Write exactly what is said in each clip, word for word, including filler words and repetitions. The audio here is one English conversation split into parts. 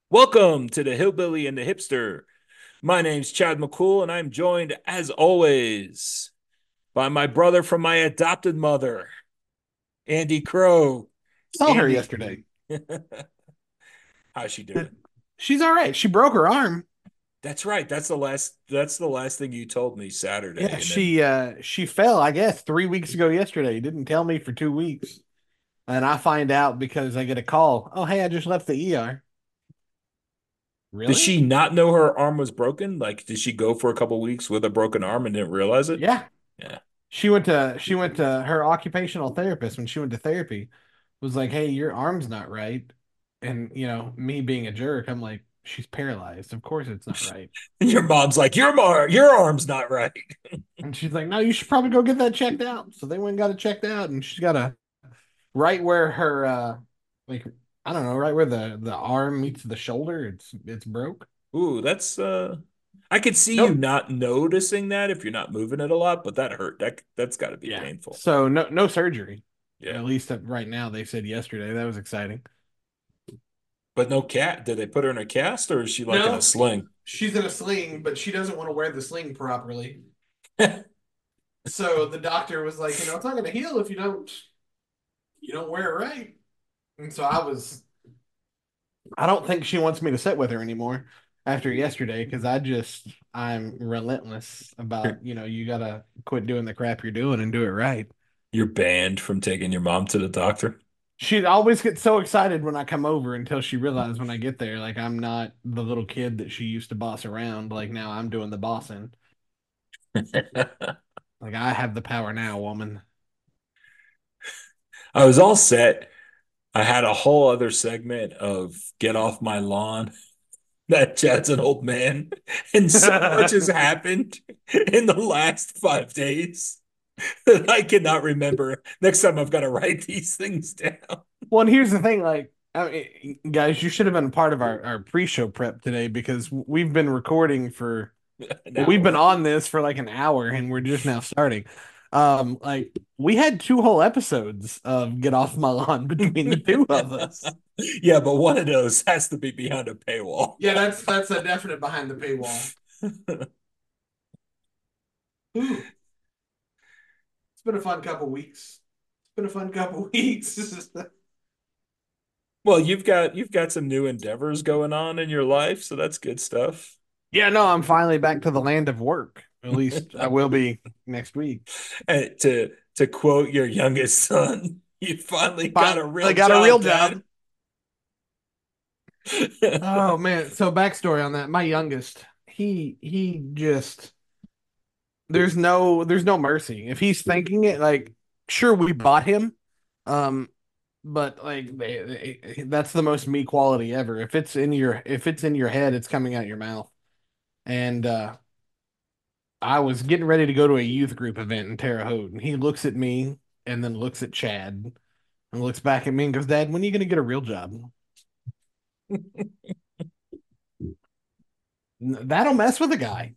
Welcome to the Hillbilly and the Hipster. My name's Chad McCool, and I'm joined, as always, by my brother from my adopted mother, Andy Crow. Saw her Andy, yesterday. how's she doing? Did- She's all right. She broke her arm. That's right. That's the last. That's the last thing you told me Yeah, Saturday, and then she uh she fell, I guess, three weeks ago yesterday. Didn't tell me for two weeks. And I find out because I get a call. Oh, hey, I just left the E R. did Really? she not know her arm was broken? Like, did she go for a couple weeks with a broken arm and didn't realize it? Yeah. Yeah. She went to she went to her occupational therapist when she went to therapy, was like, hey, your arm's not right. And you know, me being a jerk, I'm like, she's paralyzed. Of course it's not right. And your mom's like, your mar- your arm's not right. And she's like, no, you should probably go get that checked out. So they went and got it checked out, and she's got a right where her uh like I don't know, right where the the arm meets the shoulder, it's it's broke. Ooh, that's uh I could see you Nope. not noticing that if you're not moving it a lot, but that hurt. That that's got to be Yeah. painful. So no no surgery. Yeah. At least right now they said yesterday. That was exciting. But no cat. Did they put her in a cast or is she like in a No, sling? she's in a sling, but she doesn't want to wear the sling properly. So the doctor was like, you know, it's not going to heal if you don't you don't wear it right. And so I was I don't think she wants me to sit with her anymore after yesterday because I just I'm relentless about, you know, you gotta quit doing the crap you're doing and do it right. You're banned from taking your mom to the doctor. She'd always get so excited when I come over until she realized when I get there, like I'm not the little kid that she used to boss around. Like now I'm doing the bossing. Like I have the power now, woman. I was all set. I had a whole other segment of get off my lawn. That Chad's an old man, and so much has happened in the last five days that I cannot remember. Next time I've got to write these things down. Well, and here's the thing, like, I mean, guys, you should have been part of our, our pre-show prep today because we've been recording for An we've been hour. on this for like an hour and we're just now starting. Um, like we had two whole episodes of Get Off My Lawn between the two of us. Yeah, but one of those has to be behind a paywall. Yeah, that's that's a definite behind the paywall. Ooh, it's been a fun couple weeks. It's been a fun couple weeks. Well, you've got you've got some new endeavors going on in your life, so that's good stuff. Yeah, no, I'm finally back to the land of work. At least I will be next week. And to to quote your youngest son, you finally got a Finally real got a real job, Dad. job. Oh man, so backstory on that. My youngest, he he just there's no there's no mercy. If he's thinking it, like sure we bought him, um, but like they, they- that's the most me quality ever. If it's in your if it's in your head, it's coming out your mouth. And uh I was getting ready to go to a youth group event in Terre Haute, and he looks at me and then looks at Chad and looks back at me and goes, "Dad, when are you gonna get a real job?" That'll mess with a guy.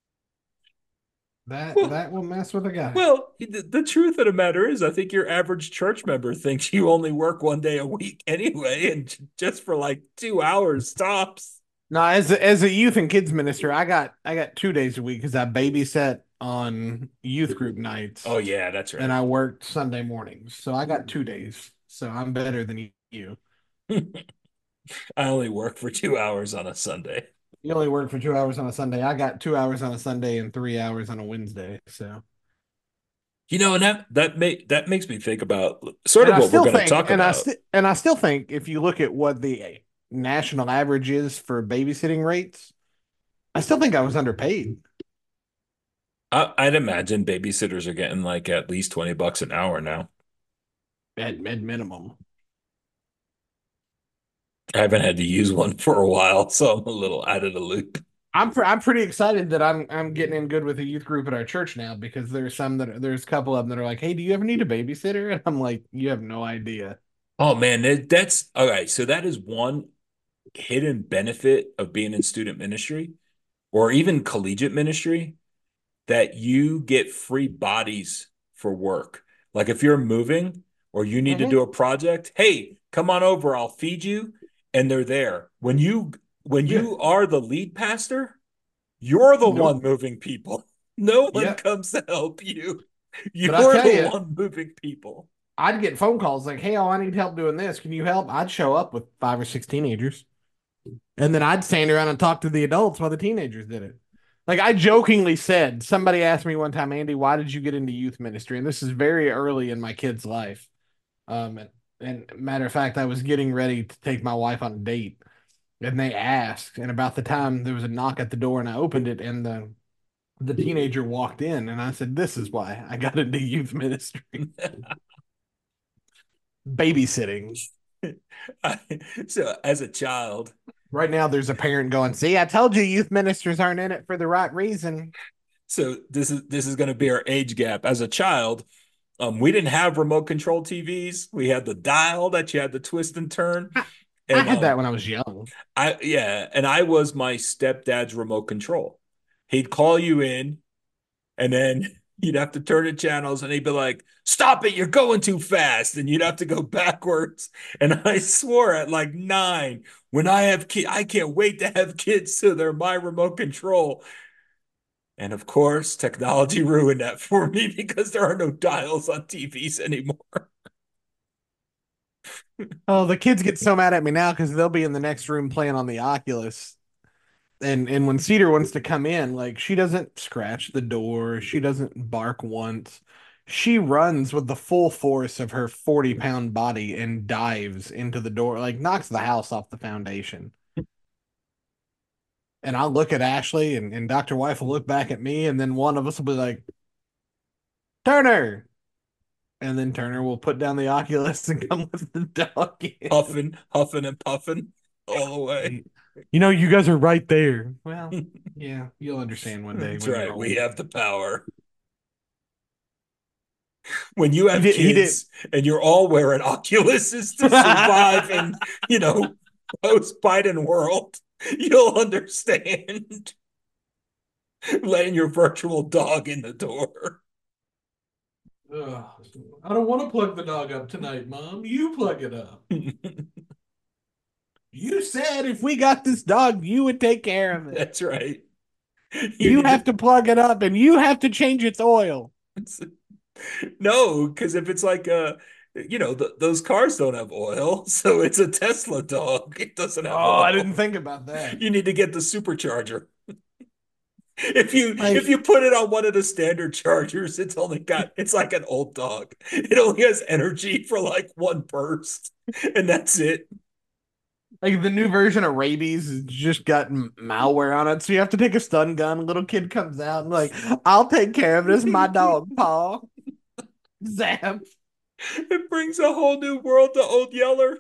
That Well, that will mess with a guy. well, the, the truth of the matter is, I think your average church member thinks you only work one day a week anyway, and j- just for like two hours tops. No, as a, as a youth and kids minister, I got I got two days a week because I babysat on youth group Oh nights yeah, that's and right. I worked Sunday mornings. So I got two days. So I'm better than you. I only work for two hours on a Sunday. You only work for two hours on a Sunday. I got two hours on a Sunday and three hours on a Wednesday. So, You know, and that that make that makes me think about sort and of I what we're still going to think, talk and I about. still, and I still think if you look at what the national average is for babysitting rates, I still think I was underpaid I, I'd imagine babysitters are getting like at least twenty bucks an hour now. at, at minimum. I haven't had to use one for a while, so I'm a little out of the loop. I'm pr- I'm pretty excited that I'm I'm getting in good with a youth group at our church now because there's some that are, there's a couple of them that are like, hey, do you ever need a babysitter? And I'm like, you have no idea. Oh man, that, that's all right. So that is one hidden benefit of being in student ministry or even collegiate ministry that you get free bodies for work. Like if you're moving or you need to Hmm. do a project, hey, come on over, I'll feed you. And they're there. When you when Yeah. you are the lead pastor, you're the Nope. one moving people. No one Yep. comes to help you. But I You're tell the you, one moving people. I'd get phone calls like, "Hey, oh, I need help doing this. Can you help?" I'd show up with five or six teenagers, and then I'd stand around and talk to the adults while the teenagers did it. Like I jokingly said, somebody asked me one time, "Andy, why did you get into youth ministry?" And this is very early in my kid's life. Um, and, and matter of fact, I was getting ready to take my wife on a date, and they asked, and about the time there was a knock at the door, and I opened it, and the the teenager walked in, and I said, "This is why I got into youth ministry, babysitting." I, so as a child, Right now, there's a parent going, "See, I told you youth ministers aren't in it for the right reason." so this is this is going to be our age gap. As a child, um, we didn't have remote control T Vs. We had the dial that you had to twist and turn. I, I And had that um, when I was young. I yeah, and I was my stepdad's remote control. He'd call you in, and then you'd have to turn the channels, and he'd be like, "Stop it! You're going too fast," and you'd have to go backwards. And I swore at like nine, when I have kids, I can't wait to have kids so they're my remote control. And of course, technology ruined that for me because there are no dials on T Vs anymore. Oh, the kids get so mad at me now because they'll be in the next room playing on the Oculus. And and when Cedar wants to come in, like she doesn't scratch the door, she doesn't bark once. She runs with the full force of her forty pound body and dives into the door, like knocks the house off the foundation. And I'll look at Ashley and, and doctor Wife will look back at me, and then one of us will be like, "Turner." And then Turner will put down the Oculus and come with the dog in. Huffing, huffing, and puffing all the way. You know, you guys are right there. Well, yeah, you'll understand one day That's when you're right. We old. have the power. When you He have did. He did. kids and you're all wearing Oculuses to survive in, you know, post Biden world, you'll understand letting your virtual dog in the door. Ugh. I don't want to plug the dog up tonight, Mom. You plug it up. You said if we got this dog, you would take care of it. That's right. You You need have to plug it up and you have to change its oil. to no, because if it's like uh you know, th those cars don't have oil, so it's a Tesla dog. It doesn't have Oh, I didn't oil. think about that. You need to get the supercharger. If you if Like, you put it on one of the standard chargers, it's only got it's like an old dog. It only has energy for like one burst, and that's it. like the new version of rabies has just got m- malware on it, so you have to take a stun gun. A little kid comes out and like, "I'll take care of this, my dog, Paul." Zap. It brings a whole new world to Old Yeller.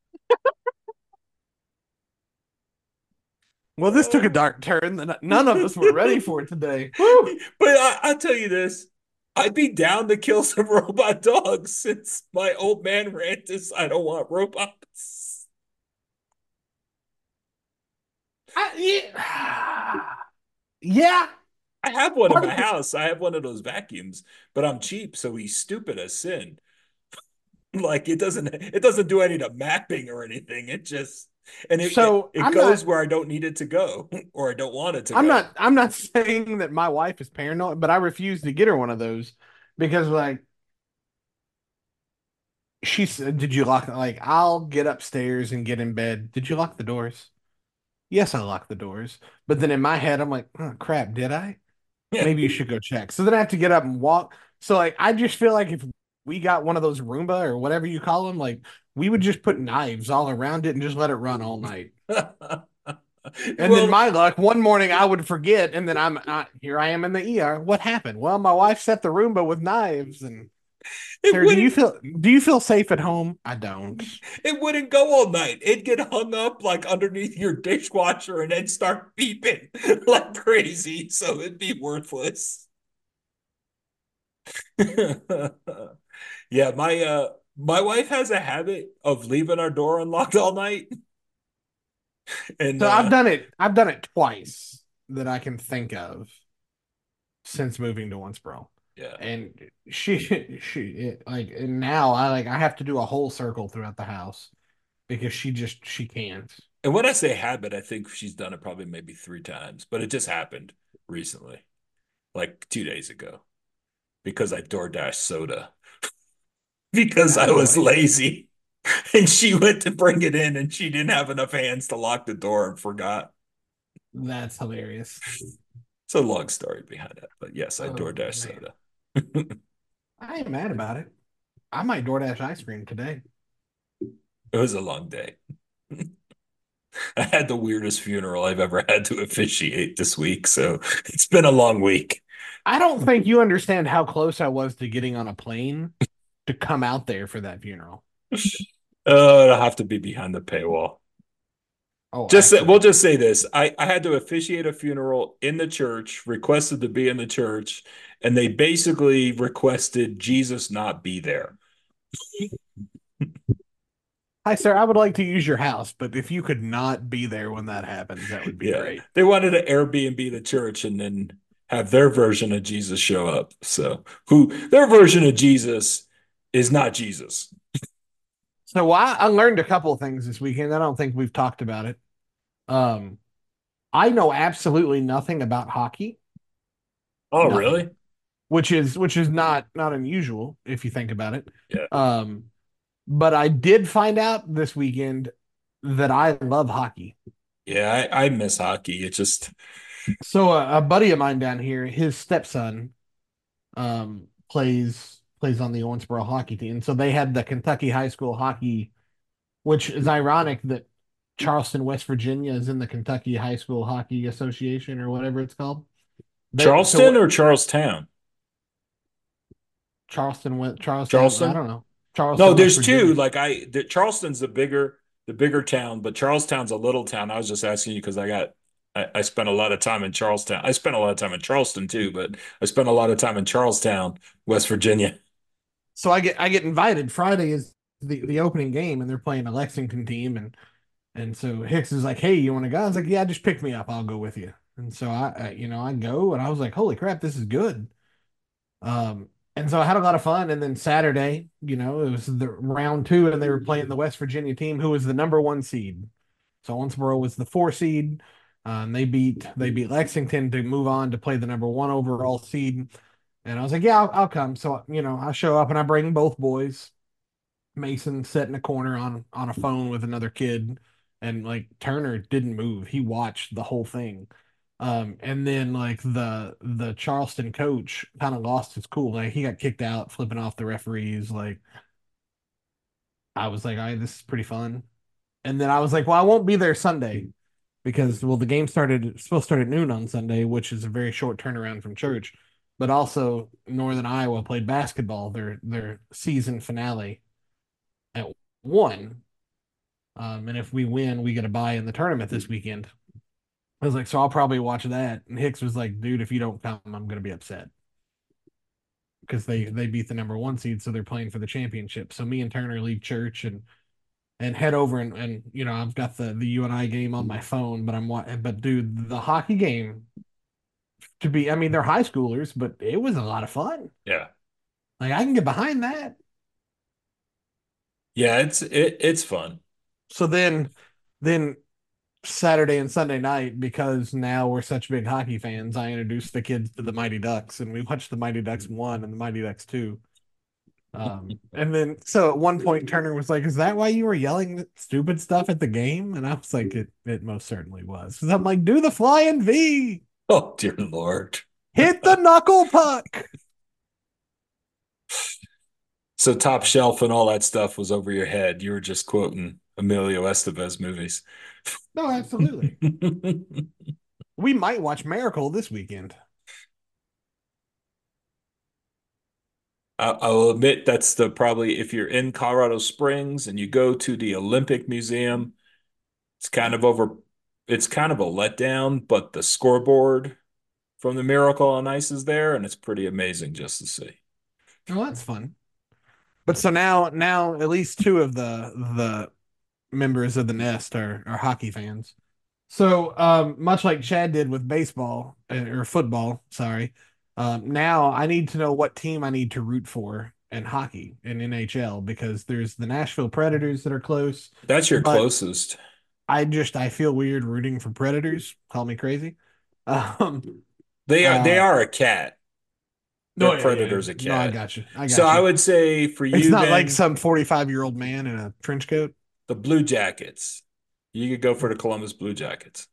Well, this took a Oh. dark turn that none of us were ready for today. Woo! But I, I'll tell you this. I'd be down to kill some robot dogs since my old man rant is I don't want robots. I, yeah. Yeah. I have one in Part my of me, house. I have one of those vacuums, but I'm cheap, so he's stupid as sin. Like it doesn't it doesn't do any of the mapping or anything. It just and it, it so it I'm goes not where I don't need it to go or I don't want it to I'm go. not I'm not saying that my wife is paranoid, but I refuse to get her one of those because like she said, "Did you lock?" Like I'll get upstairs and get in bed. Did you lock the doors? Yes, I locked the doors. But then in my head, I'm like, "Oh crap, did I? Maybe you should go check." So then I have to get up and walk. So like I just feel like if we got one of those Roomba or whatever you call them, like we would just put knives all around it and just let it run all night. And then Well, my luck, one morning I would forget, and then I'm uh, here. I am in the E R. What happened? Well, my wife set the Roomba with knives. And it Sarah, do you wouldn't feel do you feel safe at home? I don't. it wouldn't go all night. It'd get hung up like underneath your dishwasher and then start beeping like crazy, so it'd be worthless. Yeah, my uh my wife has a habit of leaving our door unlocked all night. And So I've uh done it. I've done it twice that I can think of since moving to Owensboro. yeah. And she she it, like and now I like I have to do a whole circle throughout the house because she just she can't. And when I say habit, I think she's done it probably maybe three times, but it just happened recently, like two days ago, because I DoorDash soda because I That's was funny. lazy. And she went to bring it in and she didn't have enough hands to lock the door and forgot. That's hilarious. It's a long story behind that, but yes, I Oh DoorDash man, soda. I ain't mad about it. I might DoorDash ice cream today. It was a long day. I had the weirdest funeral I've ever had to officiate this week, so it's been a long week. I don't think you understand how close I was to getting on a plane to come out there for that funeral. Uh, it'll have to be behind the paywall. Oh, Just say, we'll absolutely. just say this. I, I had to officiate a funeral in the church, requested to be in the church, and they basically requested Jesus not be there. Hi, sir. I would like to use your house, but if you could not be there when that happens, that would be Yeah. great. They wanted to Airbnb the church and then have their version of Jesus show up. So who their version of Jesus is not Jesus. So I, I learned a couple of things this weekend. I don't think we've talked about it. Um, I know absolutely nothing about hockey. Oh, Nothing. really? Which is which is not not unusual if you think about it. Yeah. Um, but I did find out this weekend that I love hockey. Yeah, I, I miss hockey. It just So a, a buddy of mine down here, his stepson, um, plays plays on the Owensboro hockey team. So they had the Kentucky high school hockey, which is ironic that Charleston, West Virginia, is in the Kentucky High School Hockey Association or whatever it's called. They so Charleston what or Charlestown? Charleston went Charlestown. I Charleston? don't know No, Charleston, West there's two. Virginia. Like I, the, Charleston's the bigger, the bigger town, but Charlestown's a little town. I was just asking you because I got, I, I spent a lot of time in Charlestown. I spent a lot of time in Charleston too, but I spent a lot of time in Charlestown, West Virginia. So I get I get invited. Friday is the the opening game, and they're playing a Lexington team, and and so Hicks is like, "Hey, you want to go?" I was like, "Yeah, just pick me up. I'll go with you." And so I, I you know I go, and I was like, "Holy crap, this is good." Um, and so I had a lot of fun. And then Saturday, you know, it was the round two, and they were playing the West Virginia team, who was the number one seed. So Owensboro was the four seed. Um, they beat they beat Lexington to move on to play the number one overall seed. And I was like, yeah, I'll, I'll come. So you know, I show up and I bring both boys. Mason sat in a corner on on a phone with another kid, and like Turner didn't move. He watched the whole thing. Um, and then like the the Charleston coach kind of lost his cool. Like he got kicked out, flipping off the referees. Like I was like, all right, this is pretty fun. And then I was like, well, I won't be there Sunday because well, the game started supposed to start at noon on Sunday, which is a very short turnaround from church. But also Northern Iowa played basketball, their their season finale at one. Um, and if we win, we get a bye in the tournament this weekend. I was like, so I'll probably watch that. And Hicks was like, dude, if you don't come, I'm gonna be upset. Because they they beat the number one seed, so they're playing for the championship. So me and Turner leave church and and head over and and you know I've got the the U N I game on my phone, but I'm but dude, the hockey game to be I mean they're high schoolers, but it was a lot of fun. Yeah. Like I can get behind that. Yeah, it's it, it's fun. So then then Saturday and Sunday night, because now we're such big hockey fans, I introduced the kids to the Mighty Ducks, and we watched the Mighty Ducks one and the Mighty Ducks two. Um, and then so at one point Turner was like, "Is that why you were yelling stupid stuff at the game?" And I was like, "It it most certainly was." Because I'm like, "Do the flying V, Oh, dear Lord. hit the knuckle puck." So Top Shelf and all that stuff was over your head. You were just quoting Emilio Estevez movies. No, absolutely. We might watch Miracle this weekend. I, I will admit that's the probably if you're in Colorado Springs and you go to the Olympic Museum, it's kind of over, it's kind of a letdown, but the scoreboard from the Miracle on Ice is there, and it's pretty amazing just to see. Oh, that's fun. But so now now at least two of the the members of the nest are are hockey fans. So, um, much like Chad did with baseball uh, or football, sorry. Um, now I need to know what team I need to root for in hockey in N H L because there's the Nashville Predators that are close, That's your but closest. I just I feel weird rooting for Predators. Call me crazy. Um, They are they uh, are a cat. Their no, yeah, yeah. predator's a No, I cat. got you. I So got I you. would say for It's you not like then, some forty-five year old man in a trench coat. the Blue Jackets. You could go for the Columbus Blue Jackets.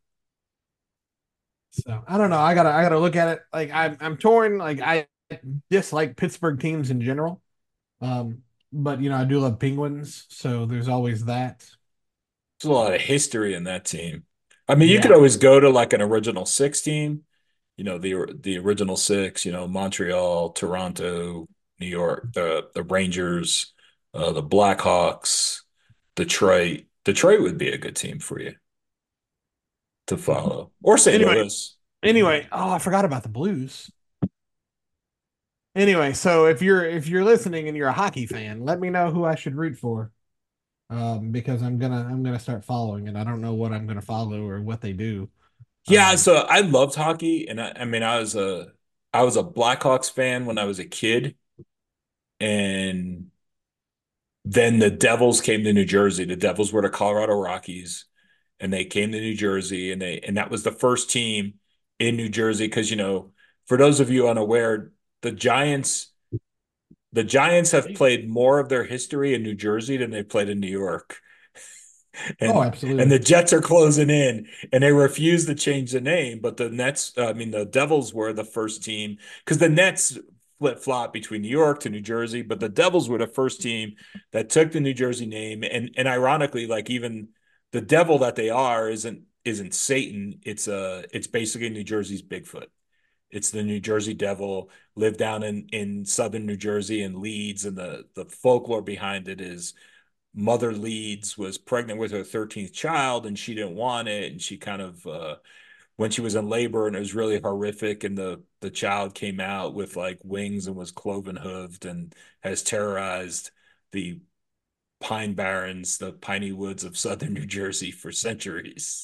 So I don't know. I gotta I gotta look at it. Like I'm I'm torn. Like I dislike Pittsburgh teams in general. Um, but you know I do love Penguins, so there's always that. There's a lot of history in that team. I mean, you could Yeah. always go to like an original six team, you know, the the original six, you know, Montreal, Toronto, New York, the the Rangers, uh, the Blackhawks, Detroit. Detroit would be a good team for you to follow. Or Saint Anyway, Louis. anyway. Oh, I forgot about the Blues. Anyway, so if you're if you're listening and you're a hockey fan, let me know who I should root for. Um, because I'm gonna I'm gonna start following it. I don't know what I'm gonna follow or what they do. Yeah, Um, so I loved hockey, and I, I mean, I was a I was a Blackhawks fan when I was a kid, and then the Devils came to New Jersey. The Devils were the Colorado Rockies, and they came to New Jersey, and they and that was the first team in New Jersey because you know, for those of you unaware, the Giants the Giants have played more of their history in New Jersey than they played in New York. oh, and and absolutely. the Jets are closing in, and they refuse to change the name. But the Nets, I mean, the Devils were the first team because the Nets flip flop between New York to New Jersey, but the Devils were the first team that took the New Jersey name. And and ironically, like even the devil that they are isn't isn't Satan. It's a it's basically New Jersey's Bigfoot. It's the New Jersey Devil, lived down in in southern New Jersey and Leeds, and the the folklore behind it is Mother Leeds was pregnant with her thirteenth child and she didn't want it, and she kind of uh when she was in labor, and it was really horrific, and the the child came out with like wings and was cloven hooved and has terrorized the pine barrens, the piney woods of southern New Jersey for centuries.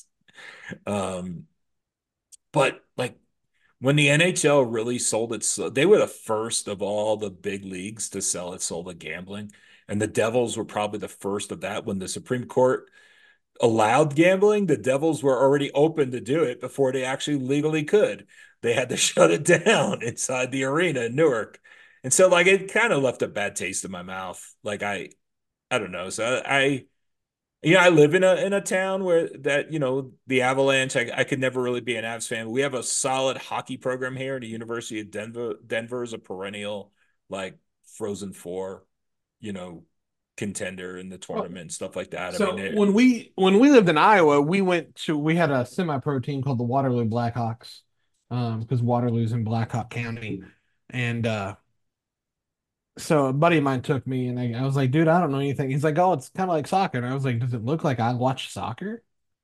Um but like when the N H L really sold its, they were the first of all the big leagues to sell its soul to gambling. And the Devils were probably the first of that. When the Supreme Court allowed gambling, the Devils were already open to do it before they actually legally could. They had to shut it down inside the arena in Newark. And so like it kind of left a bad taste in my mouth. Like I I don't know. So I you know, I live in a in a town where that, you know, the Avalanche, I, I could never really be an Avs fan. We have a solid hockey program here. The University of Denver. Denver is a perennial, like Frozen Four, you know, contender in the Well, tournament and stuff like that. I mean, so it, when we when we lived in Iowa, we went to we had a semi-pro team called the Waterloo Blackhawks, um, because Waterloo's in Blackhawk County, and uh, so a buddy of mine took me, and I, I was like, dude, I don't know anything. He's like, oh, it's kind of like soccer, and I was like, does it look like I watch soccer?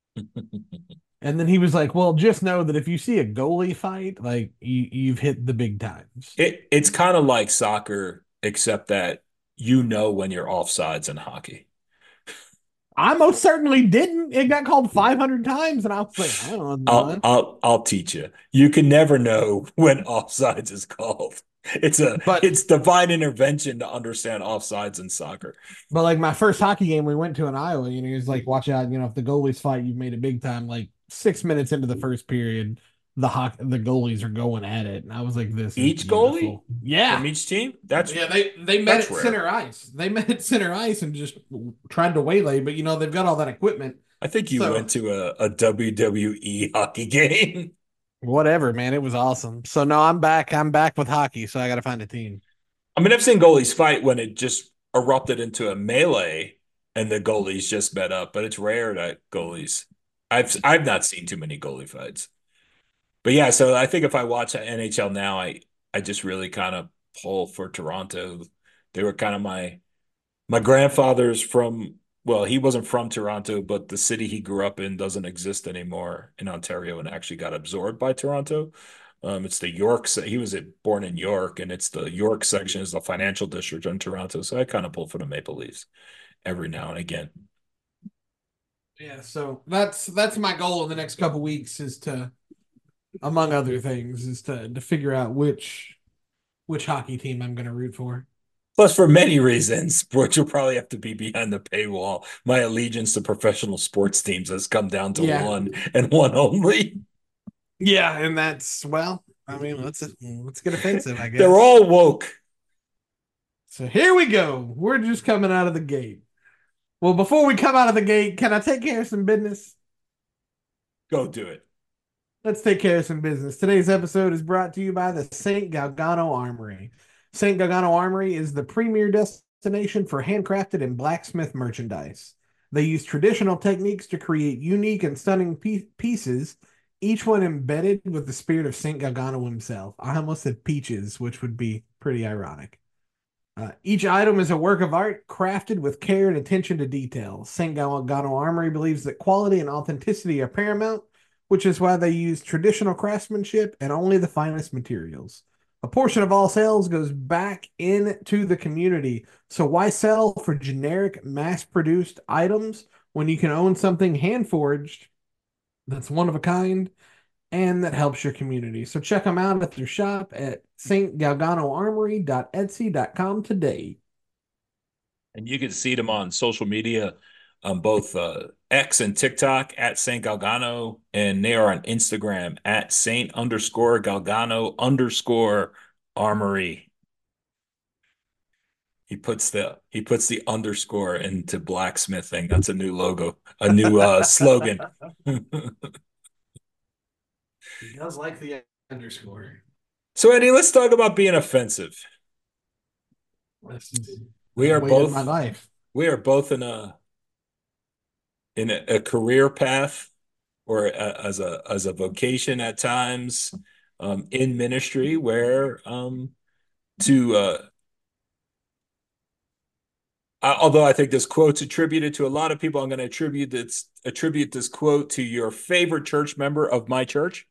And then he was like, well, just know that if you see a goalie fight, like you you've hit the big times. it it's kind of like soccer, except that you know when you're offsides in hockey. I most certainly didn't. It got called five hundred times, and I was like, I don't know what's going I'll on. I'll I'll teach you. You can never know when offsides is called. It's a But it's divine intervention to understand offsides in soccer. But like my first hockey game we went to in Iowa, you know, he was like, watch out, you know, if the goalies fight, you've made it big time. Like six minutes into the first period, the hockey the goalies are going at it. And I was like, this is Each goalie beautiful. Yeah. from each team? That's Yeah, they they met that's at rare. center ice. They met at center ice and just tried to waylay, but you know, they've got all that equipment. I think you So went to a, a W W E hockey game. whatever, man. It was awesome. So no, I'm back. I'm back with hockey, so I gotta find a team. I mean, I've seen goalies fight when it just erupted into a melee and the goalies just met up, but it's rare that goalies. I've I've not seen too many goalie fights. But yeah, so I think if I watch N H L now, I I just really kind of pull for Toronto. They were kind of my my grandfather's from, well, he wasn't from Toronto, but the city he grew up in doesn't exist anymore in Ontario and actually got absorbed by Toronto. Um, it's the York. He was born in York, and it's the York section is the financial district in Toronto. So I kind of pull for the Maple Leafs every now and again. Yeah, so that's that's my goal in the next couple weeks is to, among other things, is to to figure out which which hockey team I'm gonna root for. Plus, for many reasons, which will probably have to be behind the paywall, my allegiance to professional sports teams has come down to Yeah. one and one only. Yeah, and that's well, I mean, let's let's get offensive, I They're guess. all woke. So here we go. We're just coming out of the gate. Well, before we come out of the gate, can I take care of some business? Go do it. Let's take care of some business. Today's episode is brought to you by the Saint Galgano Armory. Saint Galgano Armory is the premier destination for handcrafted and blacksmith merchandise. They use traditional techniques to create unique and stunning pie- pieces, each one embedded with the spirit of Saint Galgano himself. I almost said peaches, which would be pretty ironic. Uh, each item is a work of art crafted with care and attention to detail. Saint Galgano Armory believes that quality and authenticity are paramount, which is why they use traditional craftsmanship and only the finest materials. A portion of all sales goes back into the community. So why sell for generic, mass-produced items when you can own something hand-forged that's one of a kind and that helps your community? So check them out at their shop at st galgano armory dot etsy dot com today. And you can see them on social media on both uh, X and TikTok at Saint Galgano, and they are on Instagram at Saint underscore Galgano underscore Armory. He puts the he puts the underscore into blacksmithing. That's a new logo, a new uh, slogan. He does like the underscore. So Eddie, let's talk about being offensive. This is We the are way of my both life. we are both in a in a, a career path or a, as a as a vocation at times um, in ministry where um, to uh, I, although I think this quote's attributed to a lot of people, I'm going to attribute this attribute this quote to your favorite church member of my church,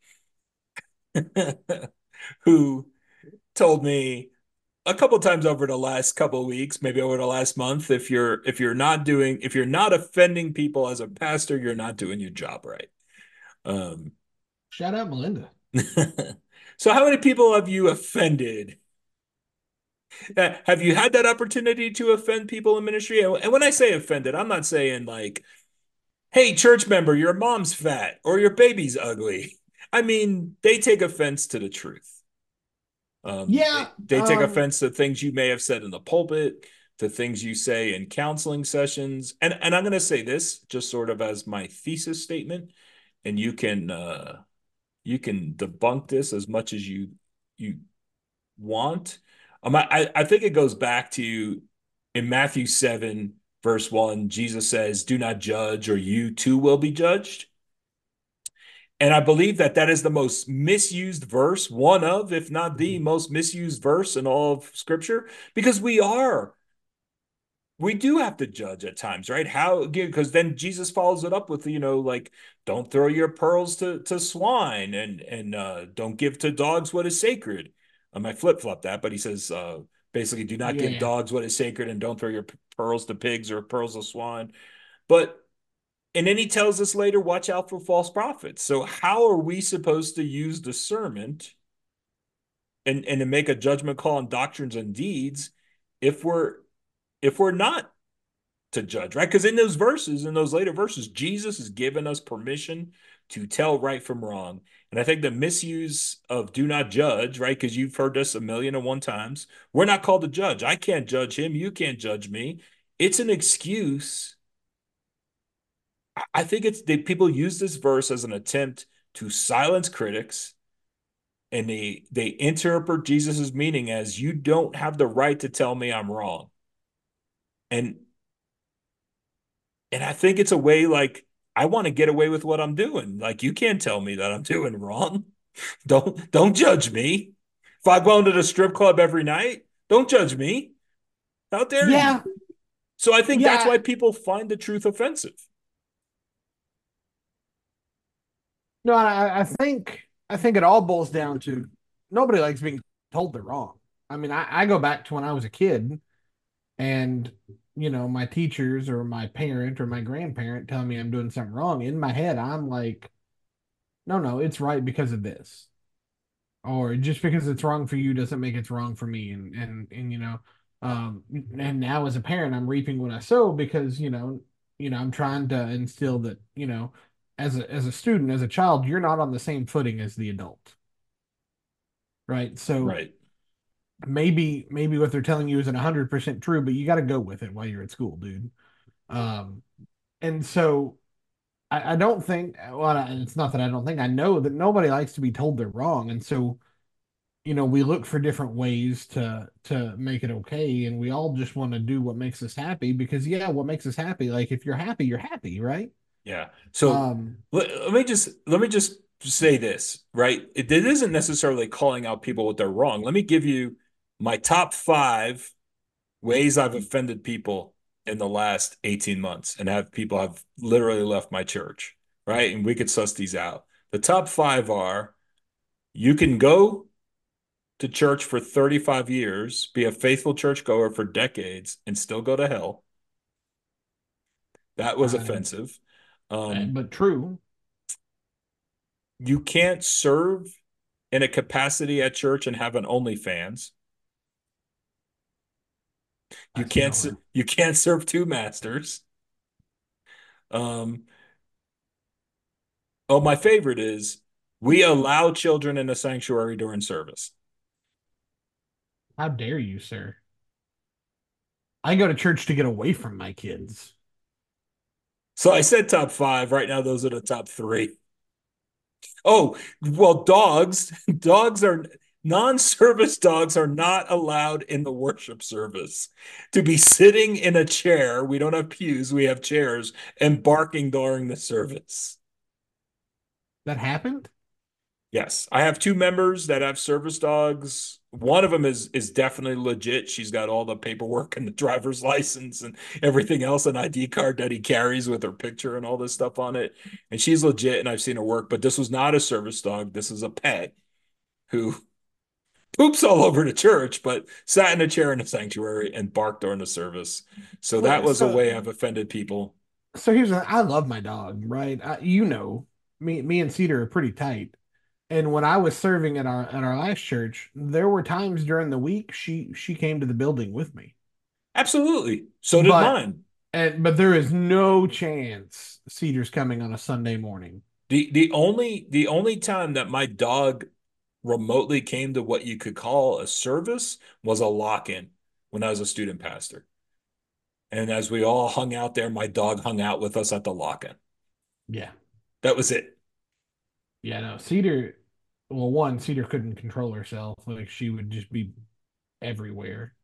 who told me a couple times over the last couple of weeks, maybe over the last month, if you're if you're not doing if you're not offending people as a pastor, you're not doing your job right. Um, Shout out Melinda. so, how many people have you offended? Uh, have you had that opportunity to offend people in ministry? And when I say offended, I'm not saying like, "Hey, church member, your mom's fat or your baby's ugly." I mean, they take offense to the truth. Um, Yeah, they, they take um, offense to things you may have said in the pulpit, to things you say in counseling sessions. And and I'm going to say this just sort of as my thesis statement, and you can uh, you can debunk this as much as you you want. Um, I I think it goes back to in Matthew seven verse one, Jesus says, "Do not judge, or you too will be judged." And I believe that that is the most misused verse, one of, if not the most misused verse in all of Scripture, because we are, we do have to judge at times, right? How, because then Jesus follows it up with, you know, like, don't throw your pearls to to swine, and and uh, don't give to dogs what is sacred. Um, I flip flop that, but he says uh, basically, do not give yeah. dogs what is sacred, and don't throw your pearls to pigs or pearls to swine. But and then he tells us later, watch out for false prophets. So how are we supposed to use discernment and, and to make a judgment call on doctrines and deeds if we're if we're not to judge, right? Because in those verses, in those later verses, Jesus has given us permission to tell right from wrong. And I think the misuse of do not judge, right? Because you've heard this a million and one times. We're not called to judge. I can't judge him. You can't judge me. It's an excuse. I think it's they, people use this verse as an attempt to silence critics, and they they interpret Jesus's meaning as you don't have the right to tell me I'm wrong. And and I think it's a way like I want to get away with what I'm doing. Like you can't tell me that I'm doing wrong. Don't don't judge me. If I go into the strip club every night, don't judge me. How dare you? Yeah, So I think that's yeah. why people find the truth offensive. No, I, I think I think it all boils down to nobody likes being told they're wrong. I mean, I, I go back to when I was a kid and you know, my teachers or my parent or my grandparent tell me I'm doing something wrong. In my head, I'm like, no, no, it's right because of this. Or just because it's wrong for you doesn't make it's wrong for me. And and and you know, Um, and now as a parent, I'm reaping what I sow because, you know, you know, I'm trying to instill that, you know, as a as a student, as a child, you're not on the same footing as the adult, right? So Right. maybe maybe what they're telling you isn't one hundred percent true, but you got to go with it while you're at school, dude. Um, and so I, I don't think, well, I, it's not that I don't think, I know that nobody likes to be told they're wrong. And so, you know, we look for different ways to to make it okay. And we all just want to do what makes us happy because, yeah, what makes us happy? Like, if you're happy, you're happy, right? Yeah. So Um, let, let me just let me just say this, right? It, it isn't necessarily calling out people what they're wrong. Let me give you my top five ways I've offended people in the last eighteen months and have people have literally left my church, right? And we could suss these out. The top five are you can go to church for thirty-five years, be a faithful churchgoer for decades, and still go to hell. That was I, offensive. Um, but true. you can't serve in a capacity at church and have an OnlyFans. You I've can't seen her. you can't serve two masters. Um, oh, my favorite is we allow children in the sanctuary during service. How dare you, sir? I go to church to get away from my kids. So I said top five. Right now, those are the top three. Oh, well, dogs, dogs are non-service dogs are not allowed in the worship service to be sitting in a chair. We don't have pews, we have chairs and barking during the service. That happened? Yes, I have two members that have service dogs. One of them is is definitely legit. She's got all the paperwork and the driver's license and everything else, an I D card that he carries with her picture and all this stuff on it. And she's legit, and I've seen her work. But this was not a service dog. This is a pet who poops all over the church, but sat in a chair in the sanctuary and barked during the service. So that Well, was a so way I've offended people. so here's the, I love my dog, right? I, you know, me me and Cedar are pretty tight. And when I was serving at our at our last church, there were times during the week she she came to the building with me. Absolutely. So did But mine. and but there is no chance Cedar's coming on a Sunday morning. The the only the only time that my dog remotely came to what you could call a service was a lock-in when I was a student pastor. And as we all hung out there, my dog hung out with us at the lock-in. Yeah. That was it. Yeah, no. Cedar, well, one, Cedar couldn't control herself. Like she would just be everywhere.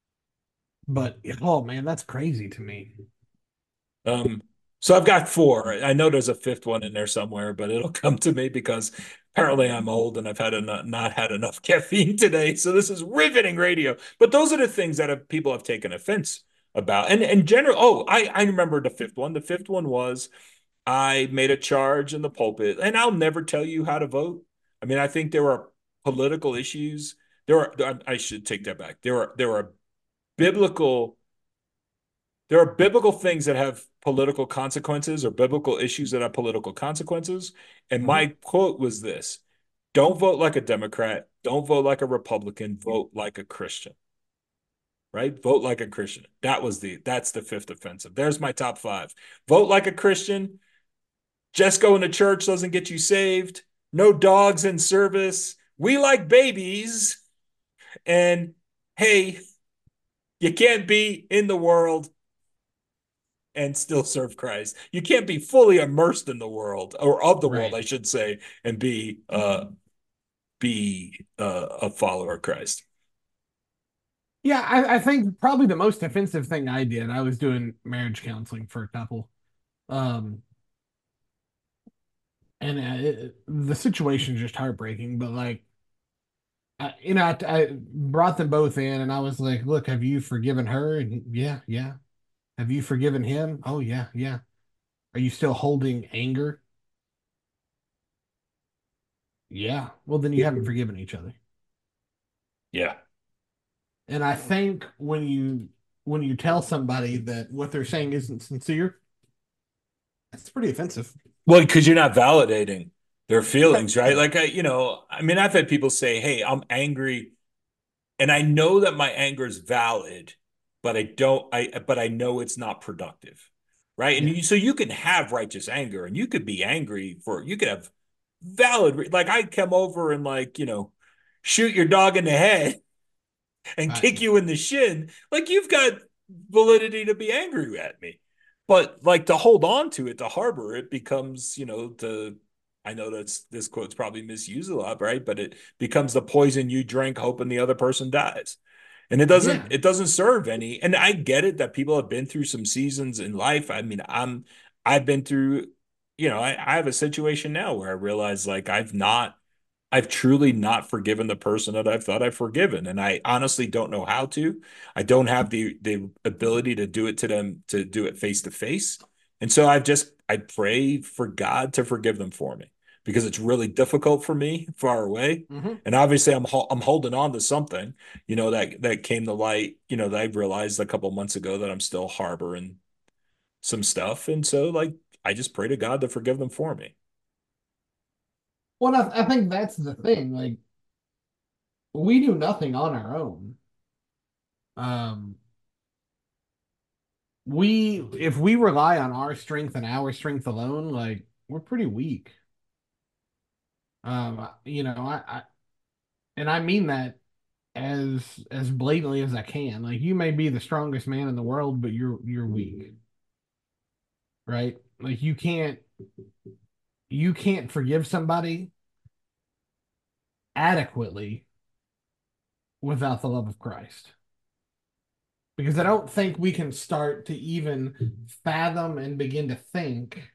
But oh man, that's crazy to me. Um, so I've got four. I know there's a fifth one in there somewhere, but it'll come to me because apparently I'm old and I've had enough, not had enough caffeine today. So this is riveting radio. But those are the things that have, people have taken offense about. And and general. Oh, I I remember the fifth one. The fifth one was I made a charge in the pulpit, and I'll never tell you how to vote. I mean, I think there are political issues. There are. I should take that back. There are there are biblical there are biblical things that have political consequences or biblical issues that have political consequences. And Mhm. my quote was this: don't vote like a Democrat, don't vote like a Republican, vote like a Christian. Right? Vote like a Christian. That was the that's the fifth offensive. There's my top five. Vote like a Christian. Just going to church doesn't get you saved. No dogs in service. We like babies. And hey, you can't be in the world and still serve Christ. You can't be fully immersed in the world or of the world, Right. I should say, and be uh be uh, a follower of Christ. Yeah, I, I think probably the most offensive thing I did, I was doing marriage counseling for a couple. Um, and uh, it, the situation is just heartbreaking, but like, I, you know, I, I brought them both in and I was like, look, have you forgiven her? And yeah, yeah. Have you forgiven him? Oh, yeah, yeah. Are you still holding anger? Yeah. Well, then you haven't forgiven each other. Yeah. And I think when you when you tell somebody that what they're saying isn't sincere, that's pretty offensive. Well, because you're not validating their Right. feelings, right? Like I, you know, I mean, I've had people say, "Hey, I'm angry." and I know that my anger is valid, but I don't I but I know it's not productive. Right? And Yeah. you, so you can have righteous anger and you could be angry for you could have valid like I come over and like, you know, shoot your dog in the head and I, kick you in the shin. Like you've got validity to be angry at me. But like to hold on to it, to harbor it becomes, you know, to I know that's this quote's probably misused a lot, right? But it becomes the poison you drink hoping the other person dies. And it doesn't yeah. it doesn't serve any. And I get it that people have been through some seasons in life. I mean, I'm I've been through, you know, I, I have a situation now where I realize like I've not I've truly not forgiven the person that I've thought I've forgiven. And I honestly don't know how to. I don't have the the ability to do it to them, to do it face to face. And so I've just I pray for God to forgive them for me because it's really difficult for me far away. Hmm. And obviously I'm I'm holding on to something, you know, that that came to light, you know, that I realized a couple months ago that I'm still harboring some stuff. And so like I just pray to God to forgive them for me. Well, I, I think that's the thing. Like, we do nothing on our own. Um, we if we rely on our strength and our strength alone, like we're pretty weak. Um, you know, I, I and I mean that as as blatantly as I can. Like you may be the strongest man in the world, but you're you're weak, right? Like you can't you can't forgive somebody adequately without the love of Christ. Because I don't think we can start to even fathom and begin to think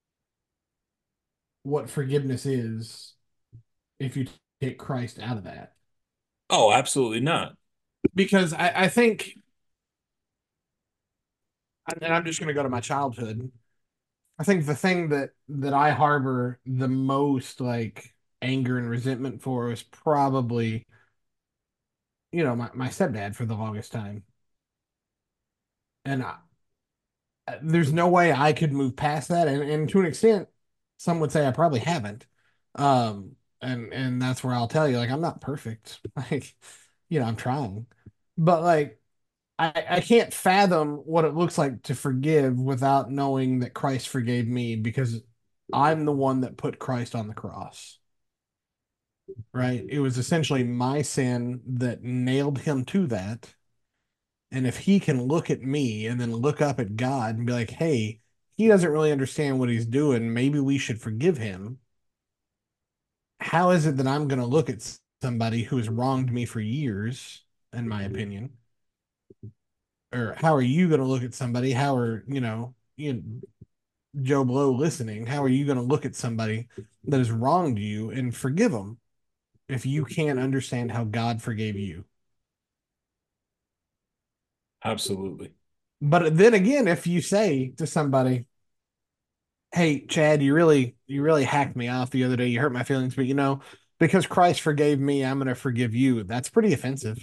what forgiveness is if you take Christ out of that. Oh, absolutely not. Because I, I think, and I'm just going to go to my childhood. I think the thing that that I harbor the most like anger and resentment for is probably, you know, my, my stepdad for the longest time. And I, there's no way I could move past that. And, and to an extent, some would say I probably haven't. Um, and and that's where I'll tell you, like, I'm not perfect. Like, you know, I'm trying. But like I, I can't fathom what it looks like to forgive without knowing that Christ forgave me because I'm the one that put Christ on the cross, right? It was essentially my sin that nailed him to that. And if he can look at me and then look up at God and be like, hey, he doesn't really understand what he's doing. Maybe we should forgive him. How is it that I'm going to look at somebody who has wronged me for years, in my opinion? Or how are you going to look at somebody? How are, you know, you know, Joe Blow listening? How are you going to look at somebody that has wronged you and forgive them if you can't understand how God forgave you? Absolutely. But then again, if you say to somebody, hey Chad, you really you really hacked me off the other day. You hurt my feelings, but you know, because Christ forgave me, I'm gonna forgive you. That's pretty offensive.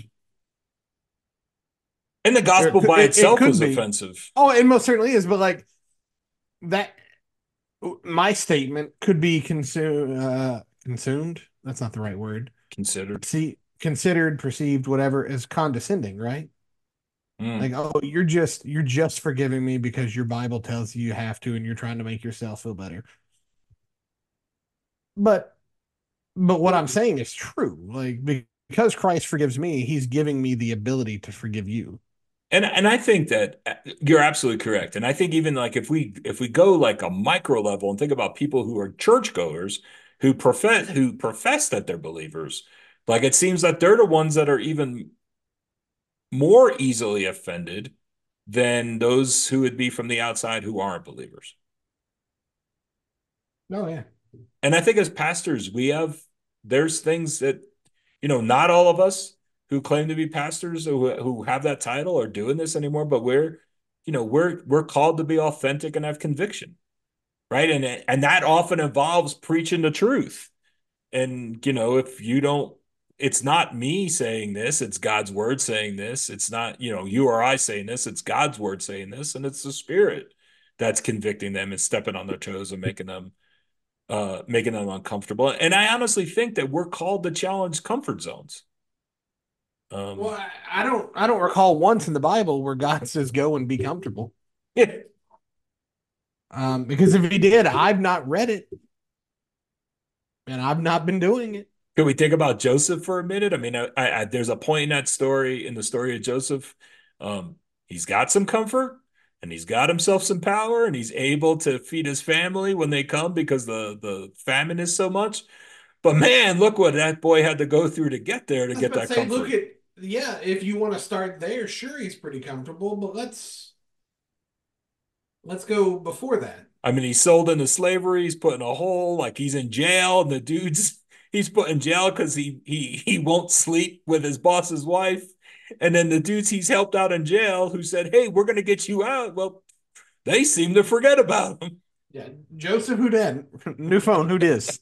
And the Or it gospel could by it, it itself could is be. offensive, Oh, it most certainly is, but like that my statement could be consumed uh consumed. That's not the right word. considered. See considered, perceived, whatever, as condescending, right? Mm, Like, oh, you're just you're just forgiving me because your Bible tells you you have to and you're trying to make yourself feel better. But But what I'm saying is true. Like because Christ forgives me, he's giving me the ability to forgive you. and and I think that uh, you're absolutely correct. And I think even like if we if we go like a micro level and think about people who are churchgoers who profess who profess that they're believers, like it seems that they're the ones that are even more easily offended than those who would be from the outside who aren't believers. Oh yeah. And I think as pastors, we have there's things that, you know, not all of us who claim to be pastors who who have that title are doing this anymore, but we're, you know, we're we're called to be authentic and have conviction, right? And and that often involves preaching the truth. And, you know, if you don't, it's not me saying this, it's God's word saying this. It's not, you know, you or I saying this, it's God's word saying this, and it's the Spirit that's convicting them and stepping on their toes and making them uh, making them uncomfortable. And I honestly think that we're called to challenge comfort zones. Well, Um, I, I don't I don't recall once in the Bible where God says go and be comfortable. yeah. Um, because if he did, I've not read it and I've not been doing it. Can we think about Joseph for a minute? I mean, I, I, there's a point in that story, in the story of Joseph. Um, he's got some comfort and he's got himself some power and he's able to feed his family when they come because the, the famine is so much. But man, look what that boy had to go through to get there to I was get about to that say, look comfort. at yeah, if you want to start there, sure he's pretty comfortable, but let's let's go before that. I mean, he's sold into slavery. He's put in a hole, like he's in jail, and the dude's he's put in jail because he he he won't sleep with his boss's wife. And then the dudes he's helped out in jail who said, "Hey, we're gonna get you out." Well, they seem to forget about him. Yeah, Joseph who did new phone who dis.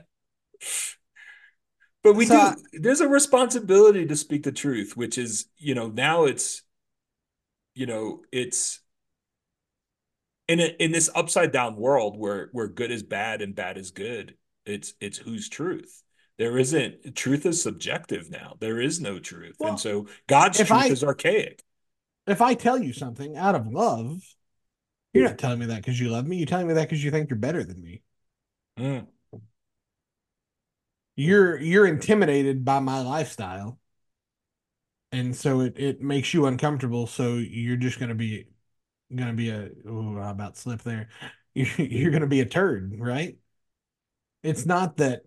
But we So do. There's a responsibility to speak the truth, which is, you know, now it's, you know, it's in a, in this upside down world where where good is bad and bad is good. It's it's whose truth. There isn't truth is subjective now. There is no truth, and well, so God's if truth I is archaic. if I tell you something out of love, you're not telling me that because you love me. You're telling me that because you think you're better than me. Mm. You're you're intimidated by my lifestyle, and so it it makes you uncomfortable. So you're just gonna be gonna be a oh, I about slip there. You're, you're gonna be a turd, right? It's not that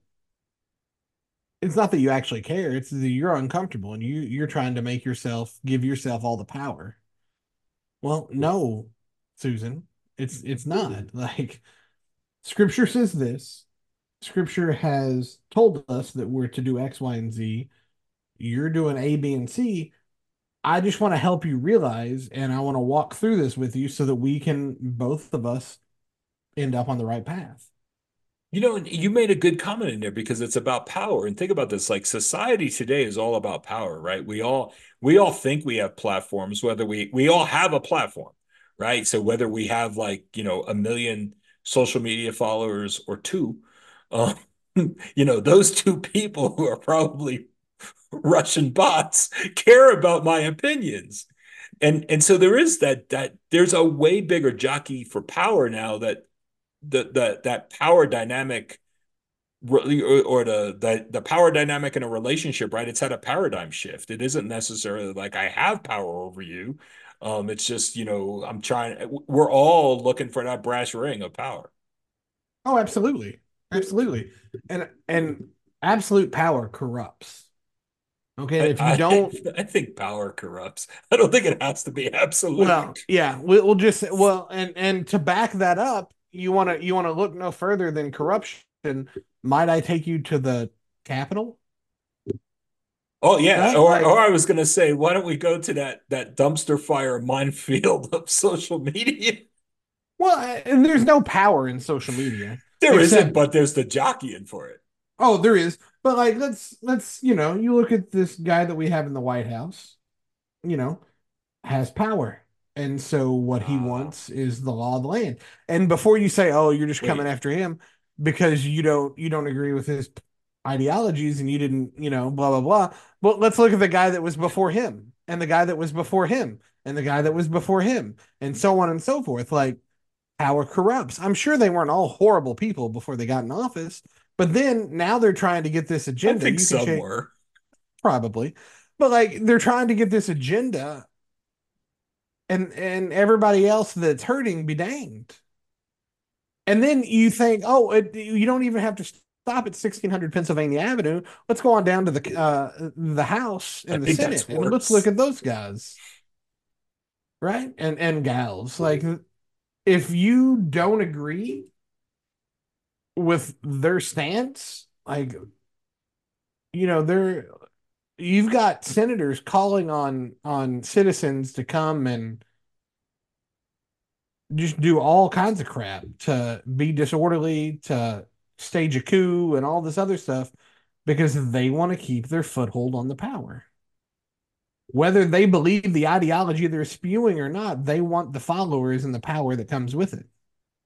it's not that you actually care. It's that you're uncomfortable and you you're trying to make yourself give yourself all the power. Well, no, Susan, it's it's not. Like scripture says this. Scripture has told us that we're to do X, Y, and Z. You're doing A, B, and C. I just want to help you realize, and I want to walk through this with you so that we can both of us end up on the right path. You know, you made a good comment in there because it's about power. And think about this, like society today is all about power, right? We all we all think we have platforms, whether we we all have a platform, right? So whether we have like, you know, a million social media followers or two, uh, you know, those two people who are probably Russian bots care about my opinions. And and so there is that that there's a way bigger jockey for power now that the the that power dynamic really or, or the, the the power dynamic in a relationship, right? It's had a paradigm shift. It isn't necessarily like I have power over you. Um, it's just, you know, I'm trying, we're all looking for that brass ring of power. Oh, absolutely. Absolutely. And and absolute power corrupts. Okay. And I, if you I don't, I think power corrupts. I don't think it has to be well, absolute. yeah, we- we'll just well, and and to back that up, you want to you want to look no further than corruption. Might I take you to the Capitol? Oh yeah, Right? or or Like, I was gonna say, why don't we go to that that dumpster fire minefield of social media? well, and there's no power in social media There isn't, except but there's the jockeying for it. oh, there is. But like, let's let's you know, you look at this guy that we have in the White House. You know, has power. And so what he Uh, wants is the law of the land. And before you say, "Oh, you're just coming wait, after him because you don't you don't agree with his ideologies and you didn't, you know, blah blah blah." But let's look at the guy that was before him and the guy that was before him and the guy that was before him and so on and so forth. Like power corrupts. I'm sure they weren't all horrible people before they got in office, but then now they're trying to get this I agenda. think You can some check were. probably. But like they're trying to get this agenda and and everybody else that's hurting be danged. And then you think, oh, it, you don't even have to stop at sixteen hundred Pennsylvania Avenue. Let's go on down to the uh, the House I and the think that's Senate, and let's look worse. at those guys, right? And and gals. Like, if you don't agree with their stance, like you know, they're you've got senators calling on on citizens to come and just do all kinds of crap to be disorderly, to stage a coup, and all this other stuff because they want to keep their foothold on the power. Whether they believe the ideology they're spewing or not, they want the followers and the power that comes with it.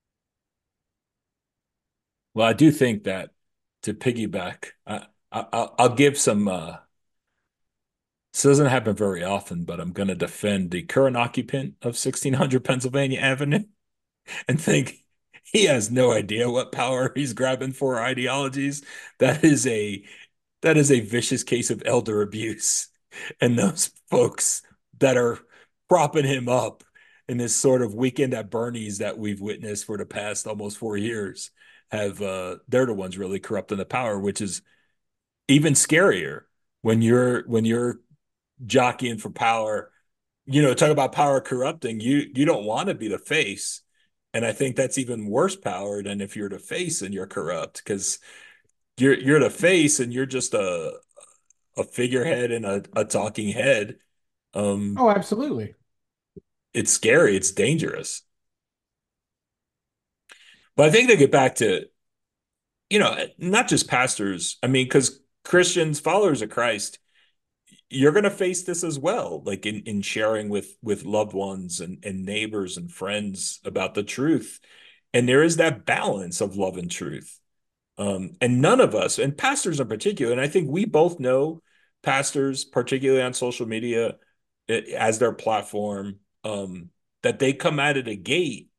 Well, I do think that to piggyback, I, I, I'll I'll give some uh, This doesn't happen very often, but I'm going to defend the current occupant of sixteen hundred Pennsylvania Avenue and think he has no idea what power he's grabbing for ideologies. That is a that is a vicious case of elder abuse. And those folks that are propping him up in this sort of weekend at Bernie's that we've witnessed for the past almost four years have uh they're the ones really corrupting the power, which is even scarier when you're when you're jockeying for power. You know, talk about power corrupting. You you don't want to be the face. And I think that's even worse power than if you're the face and you're corrupt, because you're you're the face and you're just a a figurehead and a, a talking head. Um, Oh, absolutely. it's scary, it's dangerous. But I think they get back to, you know, not just pastors. I mean, because Christians, followers of Christ, you're going to face this as well, like in, in sharing with with loved ones and, and neighbors and friends about the truth. And there is that balance of love and truth. Um, and none of us, and pastors in particular, and I think we both know pastors, particularly on social media, eh, as their platform, um, that they come out of the gate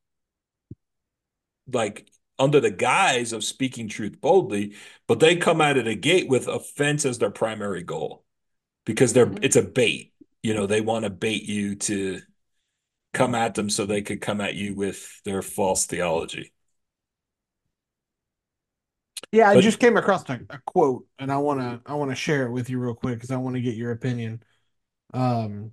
like under the guise of speaking truth boldly, but they come out of the gate with offense as their primary goal because they're Mhm. it's a bait. You know, they want to bait you to come at them so they could come at you with their false theology. Yeah, I But just came across a, a quote, and I wanna I wanna share it with you real quick because I want to get your opinion. Um,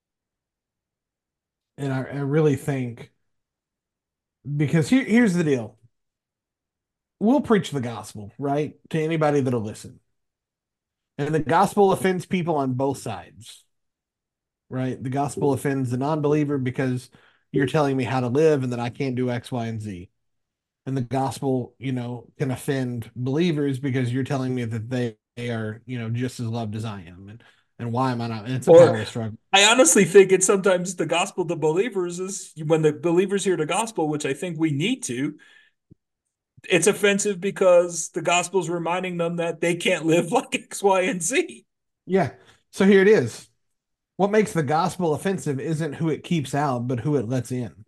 and I, I really think because here, here's the deal: we'll preach the gospel, right, to anybody that'll listen, and the gospel offends people on both sides, right? The gospel offends the non-believer because you're telling me how to live and that I can't do X, Y, and Z. And the gospel, you know, can offend believers because you're telling me that they, they are, you know, just as loved as I am. And and why am I not? And it's a or power struggle. I honestly think it's sometimes the gospel to believers is when the believers hear the gospel, which I think we need to, it's offensive because the gospel is reminding them that they can't live like X, Y, and Z. Yeah. So here it is. What makes the gospel offensive isn't who it keeps out, but who it lets in.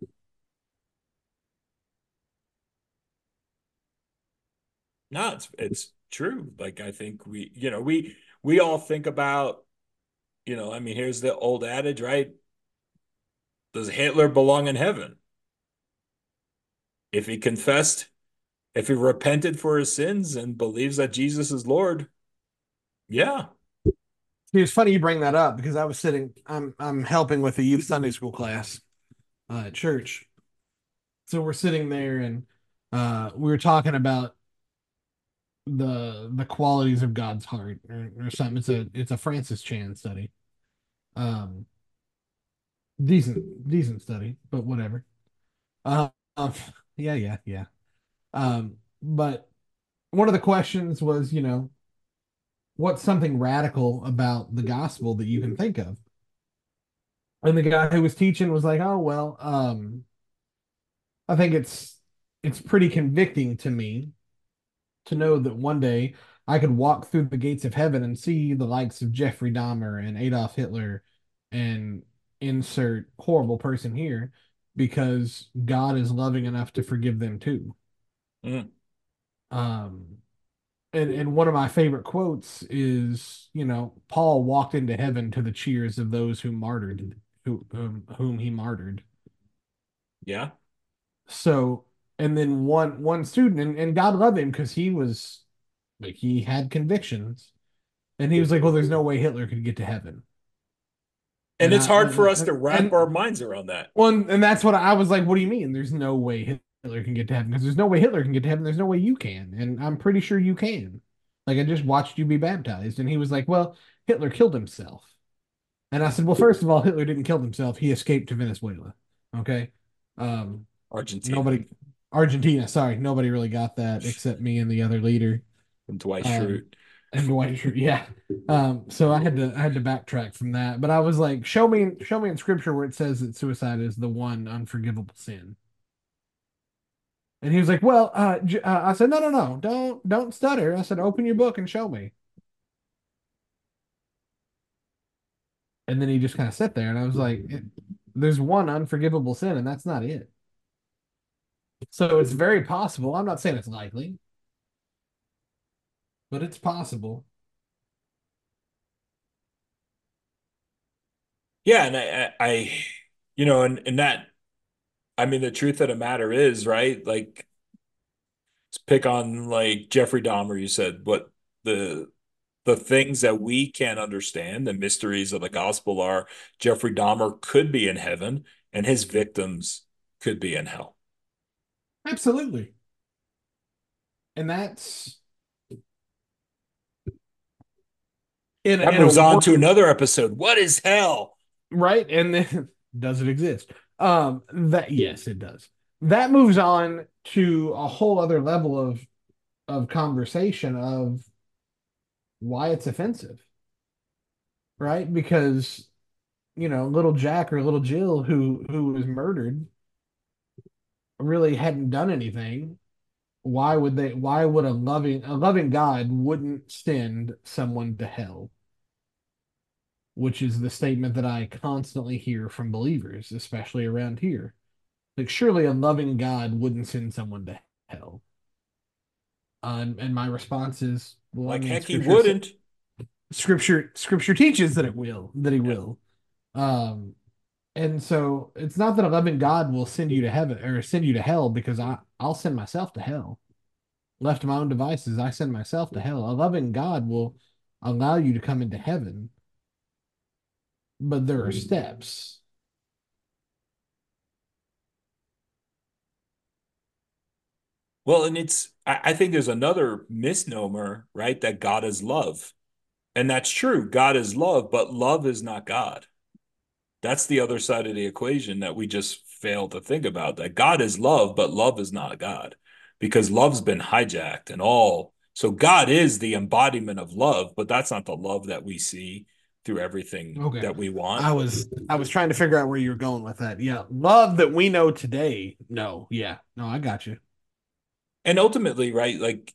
No, it's it's true. Like I think we, you know, we we all think about, you know, I mean, here's the old adage, right? Does Hitler belong in heaven? If he confessed, if he repented for his sins and believes that Jesus is Lord, yeah. It's funny you bring that up because I was sitting, I'm I'm helping with a youth Sunday school class uh, at church. So we're sitting there and uh, we were talking about the the qualities of God's heart or, or something. It's a it's a Francis Chan study. Um, decent decent study, but whatever. Uh, uh, yeah, yeah, yeah. Um, but one of the questions was, you know, what's something radical about the gospel that you can think of? And the guy who was teaching was like, oh well, um, I think it's it's pretty convicting to me to know that one day I could walk through the gates of heaven and see the likes of Jeffrey Dahmer and Adolf Hitler and insert horrible person here because God is loving enough to forgive them too. Mm, Um, and, and one of my favorite quotes is, you know, Paul walked into heaven to the cheers of those who martyred, who um, whom he martyred. yeah. So, and then one one student, and, and God love him because he was like he had convictions. And he was like, "Well, there's no way Hitler could get to heaven." And And it's I hard for us and to wrap our and minds around that. one and that's what I was like. What do you mean? There's no way Hitler can get to heaven because there's no way Hitler can get to heaven. There's no way you can, and I'm pretty sure you can. Like I just watched you be baptized, and he was like, "Well, Hitler killed himself." And I said, "Well, first of all, Hitler didn't kill himself. He escaped to Venezuela." Okay, um, Argentina nobody, Argentina. Sorry, nobody really got that except me and the other leader. and Dwight Um, Schrute. and Dwight Schrute, yeah. Um, so I had to I had to backtrack from that, but I was like, show me show me in scripture where it says that suicide is the one unforgivable sin. And he was like, well, uh, j- uh, I said, no, no, no, don't don't stutter. I said, open your book and show me. And then he just kind of sat there, and I was like, there's one unforgivable sin, and that's not it. So it's very possible. I'm not saying it's likely, but it's possible. Yeah, and I, I, you know, and and that, I mean, the truth of the matter is, right? Like, let's pick on like Jeffrey Dahmer. You said what the the things that we can't understand, the mysteries of the gospel are. Jeffrey Dahmer could be in heaven, and his victims could be in hell. Absolutely. And that's in That in a moves on world, to another episode. What is hell? right? And then does it exist? Um, that yes, it does. That moves on to a whole other level of of conversation of why it's offensive, right? Because you know, little Jack or little Jill who who was murdered really hadn't done anything. Why would they why would a loving a loving God wouldn't send someone to hell? Which is the statement that I constantly hear from believers, especially around here. Like surely a loving God wouldn't send someone to hell. Uh, and, and my response is, well, I Like mean, heck, he scripture sa- wouldn't. scripture scripture teaches that it will, that he Yeah. will. Um, And so it's not that a loving God will send you to heaven or send you to hell because I, I'll send myself to hell. Left to my own devices, I send myself to hell. A loving God will allow you to come into heaven, but there are steps. Well, and it's, I, I think there's another misnomer, right? That God is love. And that's true. God is love, but love is not God. That's the other side of the equation that we just fail to think about, that God is love, but love is not God because love's been hijacked and all. So God is the embodiment of love, but that's not the love that we see through everything Okay. that we want. I was I was trying to figure out where you were going with that. Yeah. Love that we know today. No. Yeah. No, I got you. And ultimately, right, like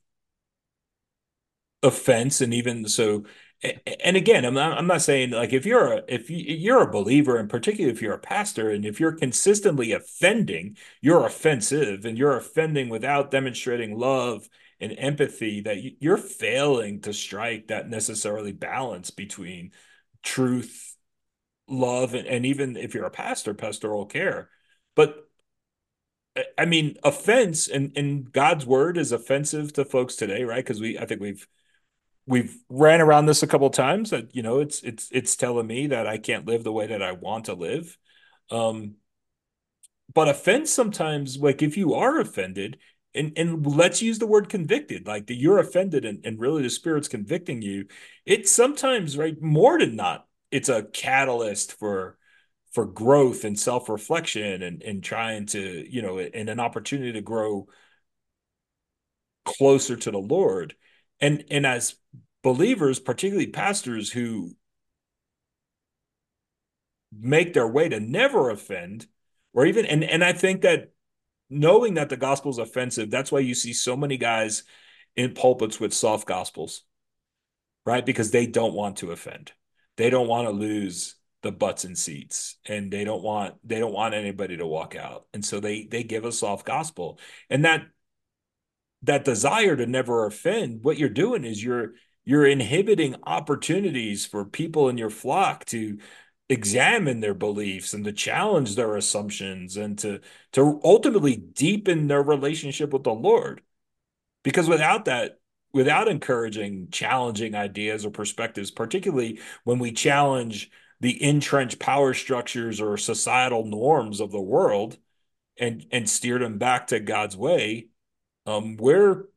offense and even so, and again, I'm not, I'm not saying like if you're a if you, you're a believer and particularly if you're a pastor and if you're consistently offending, you're offensive and you're offending without demonstrating love and empathy, that you're failing to strike that necessarily balance between truth, love, and, and even if you're a pastor, pastoral care. But I mean, offense and in God's word is offensive to folks today, right? Because we I think we've we've ran around this a couple of times that you know it's it's it's telling me that I can't live the way that I want to live. Um, but offense sometimes, like if you are offended, and and let's use the word convicted, like that you're offended and, and really the spirit's convicting you, it's sometimes right more than not, it's a catalyst for for growth and self-reflection and and trying to, you know, and an opportunity to grow closer to the Lord. And and as believers, particularly pastors who make their way to never offend, or even and and I think that knowing that the gospel is offensive, that's why you see so many guys in pulpits with soft gospels, right? Because they don't want to offend. They don't want to lose the butts and seats, and they don't want they don't want anybody to walk out. And so they they give a soft gospel. And that that desire to never offend, what you're doing is you're you're inhibiting opportunities for people in your flock to examine their beliefs and to challenge their assumptions and to to ultimately deepen their relationship with the Lord. Because without that, without encouraging challenging ideas or perspectives, particularly when we challenge the entrenched power structures or societal norms of the world and and steer them back to God's way, um, we're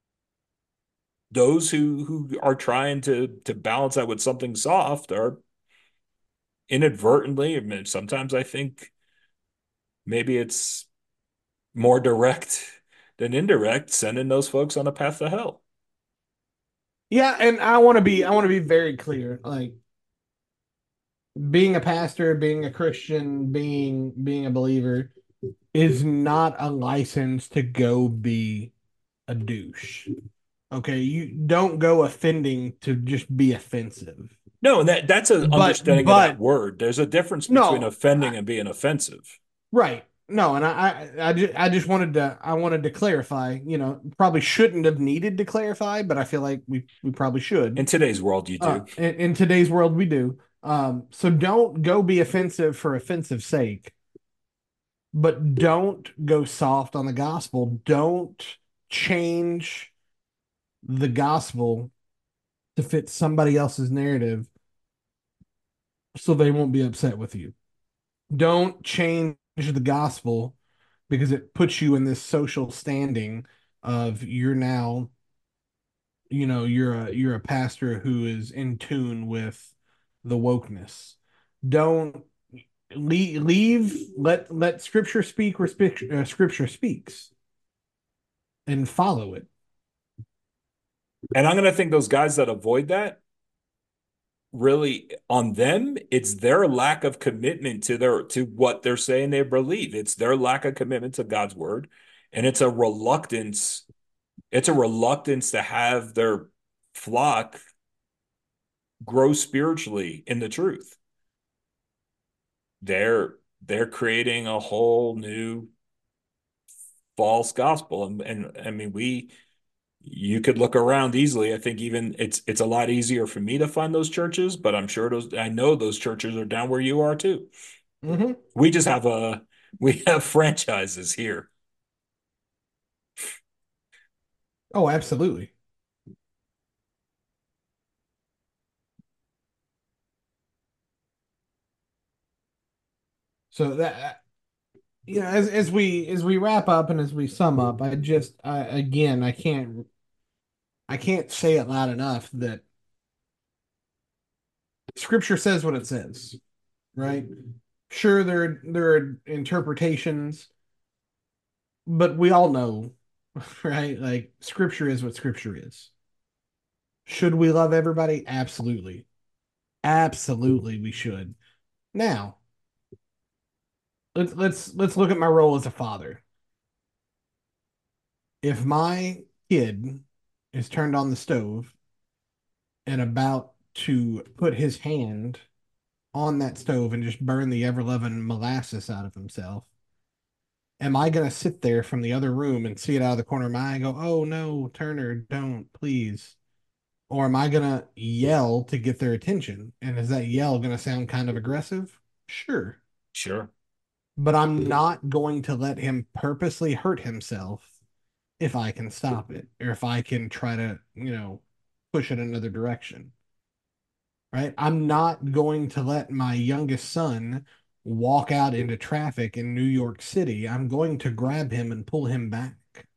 those who who are trying to to balance that with something soft are inadvertently, I mean, sometimes I think maybe it's more direct than indirect, sending those folks on a path to hell. Yeah, and I want to be I want to be very clear. Like being a pastor, being a Christian, being being a believer is not a license to go be a douche. Okay, you don't go offending to just be offensive. No, that that's an But understanding of that but word. There's a difference between no, offending and being offensive. right. No, and I, I, I just, I just wanted to, I wanted to clarify. You know, probably shouldn't have needed to clarify, but I feel like we, we probably should. In today's world, you Uh, do. in, in today's world, we do. Um, so don't go be offensive for offensive sake, but don't go soft on the gospel. Don't change the gospel to fit somebody else's narrative so they won't be upset with you. Don't change the gospel because it puts you in this social standing of you're now, you know, you're a you're a pastor who is in tune with the wokeness. Don't leave, leave let let scripture speak where uh, scripture speaks and follow it. And I'm going to think those guys that avoid that, really on them, it's their lack of commitment to their to what they're saying they believe. It's their lack of commitment to God's word, and it's a reluctance. It's a reluctance to have their flock grow spiritually in the truth. They're they're creating a whole new false gospel, and, and I mean we you could look around easily. I think even it's it's a lot easier for me to find those churches, but I'm sure those I know those churches are down where you are too. Mm-hmm. We just have a we have franchises here. Oh, absolutely. So that you know, as as we as we wrap up and as we sum up, I just I again I can't I can't say it loud enough that scripture says what it says, right? Sure, there there are interpretations, but we all know, right? Like scripture is what scripture is. Should we love everybody? Absolutely. Absolutely we should. Now, let's let's let's look at my role as a father. If my kid is turned on the stove and about to put his hand on that stove and just burn the ever loving molasses out of himself, am I going to sit there from the other room and see it out of the corner of my eye and go, oh no, Turner, don't, please? Or am I going to yell to get their attention? And is that yell going to sound kind of aggressive? Sure. Sure. But I'm not going to let him purposely hurt himself if I can stop it or if I can try to, you know, push it another direction. Right? I'm not going to let my youngest son walk out into traffic in New York City. I'm going to grab him and pull him back.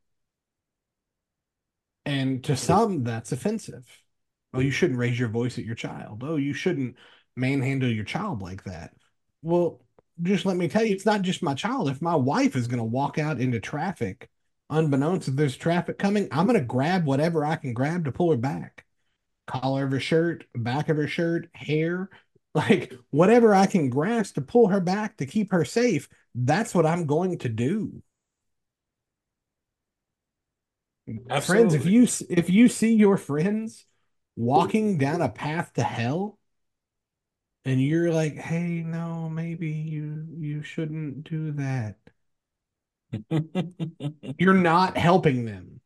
And to some, that's offensive. Oh, you shouldn't raise your voice at your child. Oh, you shouldn't manhandle your child like that. Well, just let me tell you, it's not just my child. If my wife is going to walk out into traffic, unbeknownst if there's traffic coming, I'm going to grab whatever I can grab to pull her back. Collar of her shirt, back of her shirt, hair, like whatever I can grasp to pull her back to keep her safe. That's what I'm going to do. Friends, if Absolutely. you if you see your friends walking down a path to hell and you're like, "Hey, no, maybe you you shouldn't do that." You're not helping them.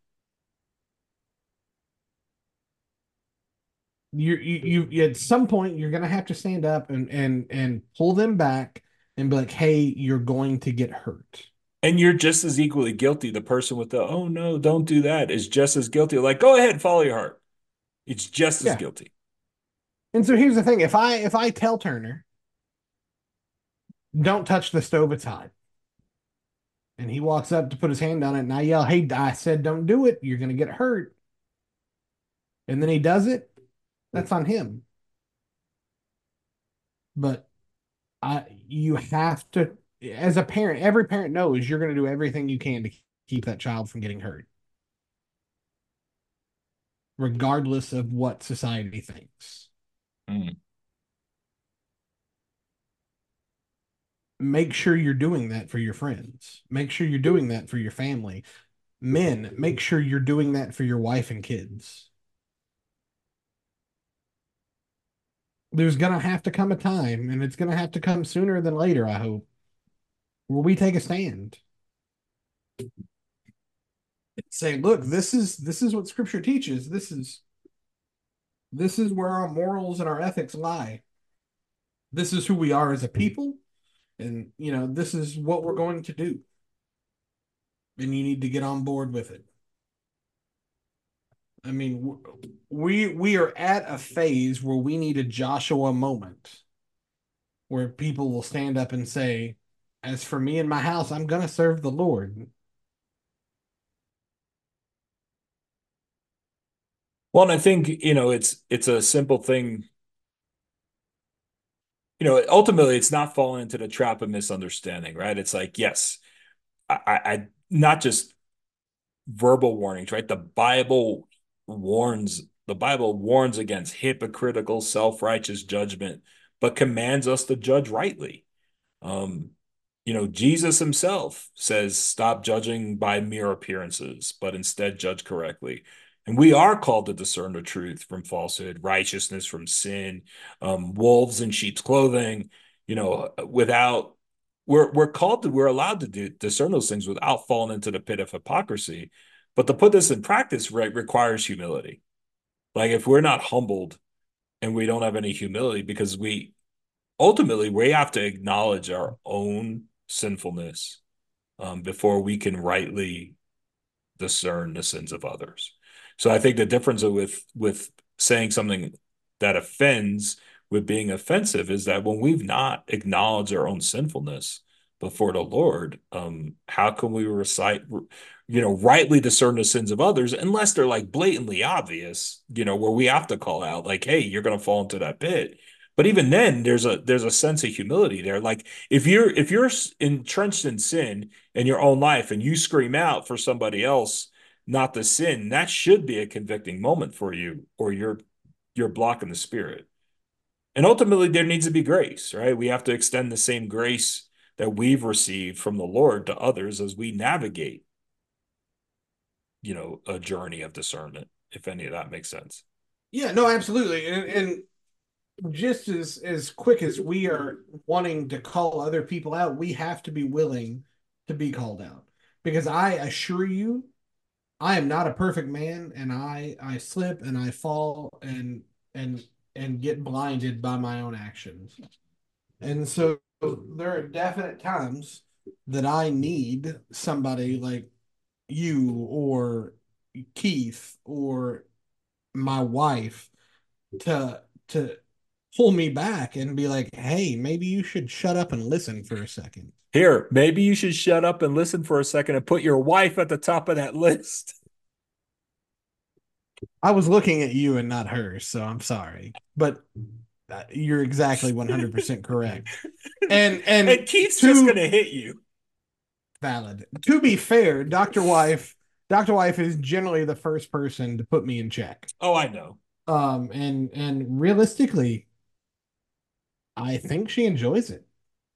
You're, you you at some point you're gonna have to stand up and and and pull them back and be like, "Hey, you're going to get hurt." And you're just as equally guilty. The person with the, oh no, don't do that is just as guilty. Like, go ahead, follow your heart. It's just as Yeah. guilty. And so here's the thing: if I if I tell Turner, "Don't touch the stove, it's hot," and he walks up to put his hand on it, and I yell, "Hey, I said don't do it. You're gonna get hurt," and then he does it, that's on him. But I you have to, as a parent, every parent knows you're going to do everything you can to keep that child from getting hurt, regardless of what society thinks. Mm. Make sure you're doing that for your friends. Make sure you're doing that for your family. Men, make sure you're doing that for your wife and kids. there's gonna have to come a time, and it's gonna have to come sooner than later, I hope, where we take a stand. Say, look, this is this is what scripture teaches. This is this is where our morals and our ethics lie. This is who we are as a people, and you know, this is what we're going to do. And you need to get on board with it. I mean, we we are at a phase where we need a Joshua moment where people will stand up and say, "As for me and my house, I'm going to serve the Lord." Well, and I think, you know, it's it's a simple thing. You know, ultimately it's not falling into the trap of misunderstanding, right? It's like, yes, I, I not just verbal warnings, right? The Bible warns, the Bible warns against hypocritical, self-righteous judgment, but commands us to judge rightly. Um, you know, Jesus himself says, stop judging by mere appearances, but instead judge correctly. And we are called to discern the truth from falsehood, righteousness from sin, um, wolves in sheep's clothing, you know, without we're we're called to, we're allowed to do discern those things without falling into the pit of hypocrisy. But to put this in practice, right, requires humility. Like if we're not humbled and we don't have any humility, because we ultimately we have to acknowledge our own sinfulness um, before we can rightly discern the sins of others. So I think the difference with with saying something that offends with being offensive is that when we've not acknowledged our own sinfulness before the Lord, um, how can we recite, you know, rightly discern the sins of others unless they're like blatantly obvious, you know, where we have to call out like, hey, you're going to fall into that pit. But even then, there's a there's a sense of humility there. Like if you're if you're entrenched in sin in your own life and you scream out for somebody else not to sin, that should be a convicting moment for you, or you're you're blocking the spirit. And ultimately, there needs to be grace, right? We have to extend the same grace that we've received from the Lord to others as we navigate, you know, a journey of discernment, if any of that makes sense. Yeah, no, absolutely. And, and just as as quick as we are wanting to call other people out, we have to be willing to be called out. Because I assure you, I am not a perfect man, and I I slip and I fall and and and get blinded by my own actions. And so there are definite times that I need somebody like you or Keith or my wife to to pull me back and be like, "Hey, maybe you should shut up and listen for a second." Here, maybe you should shut up and listen for a second and put your wife at the top of that list. I was looking at you and not her, so I'm sorry. But uh, you're exactly one hundred percent correct. And And and Keith's just going to to hit you. valid. To be fair, Doctor Wife, Doctor Wife is generally the first person to put me in check. Oh, I know. Um and and realistically, I think she enjoys it.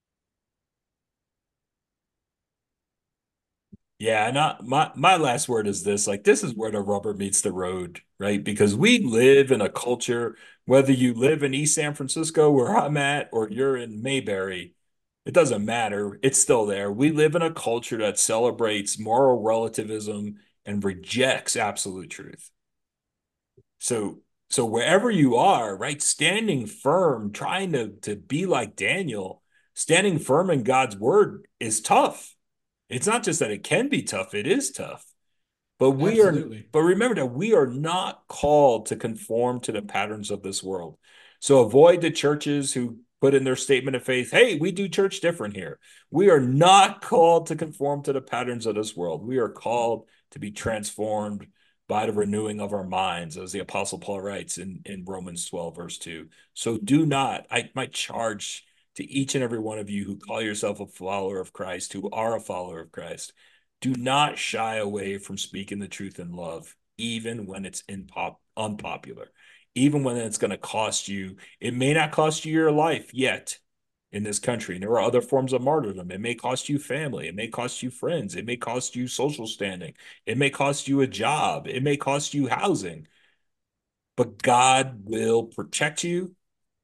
Yeah, not my my last word is this, like this is where the rubber meets the road, right? Because we live in a culture, whether you live in East San Francisco where I'm at or you're in Mayberry, it doesn't matter. It's still there. We live in a culture that celebrates moral relativism and rejects absolute truth. So so wherever you are, right, standing firm, trying to to be like Daniel, standing firm in God's word is tough. It's not just that it can be tough, it is tough. But we are, Absolutely. but remember that we are not called to conform to the patterns of this world. So avoid the churches who put in their statement of faith, hey, we do church different here. We are not called to conform to the patterns of this world. We are called to be transformed by the renewing of our minds, as the Apostle Paul writes in, in Romans twelve, verse two. So do not, I my charge to each and every one of you who call yourself a follower of Christ, who are a follower of Christ, do not shy away from speaking the truth in love, even when it's impop- unpopular, even when it's going to cost you. It may not cost you your life yet in this country. And there are other forms of martyrdom. It may cost you family. It may cost you friends. It may cost you social standing. It may cost you a job. It may cost you housing. But God will protect you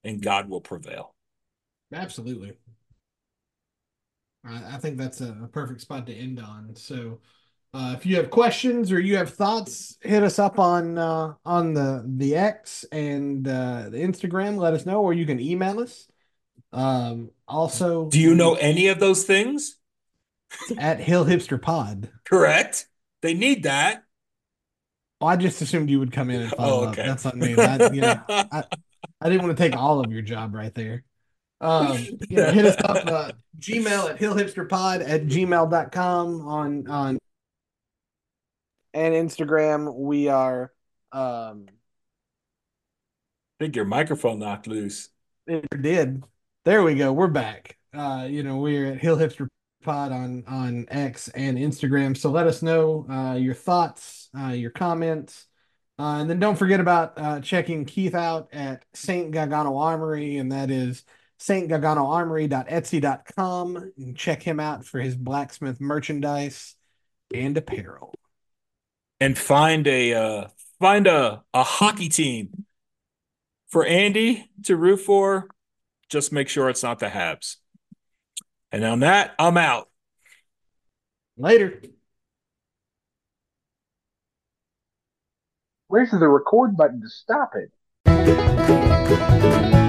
and God will prevail. Absolutely. I, I think that's a, a perfect spot to end on. So, uh, if you have questions or you have thoughts, hit us up on uh, on the the X and uh, the Instagram. Let us know, or you can email us. Um, also, Do you know we any of those things? it's at Hill Hipster Pod. Correct. They need that. Oh, I just assumed you would come in and follow Oh, up. okay. That's on me. I, you know, I, I didn't want to take all of your job right there. Um, you know, hit us up, uh, Gmail at hillhipsterpod at gmail dot com on, on, and Instagram. We are, um, I think your microphone knocked loose. it did. There we go. We're back. Uh, you know, we're at Hill Hipster Pod on on X and Instagram. So let us know uh, your thoughts, uh, your comments, uh, and then don't forget about uh, checking Keith out at Saint Gargano Armory, and that is saint gargano armory dot etsy dot com. You can check him out for his blacksmith merchandise and apparel. And find a uh, find a a hockey team for Andy to root for. Just make sure it's not the Habs. And on that, I'm out. Later. Where's the record button to stop it?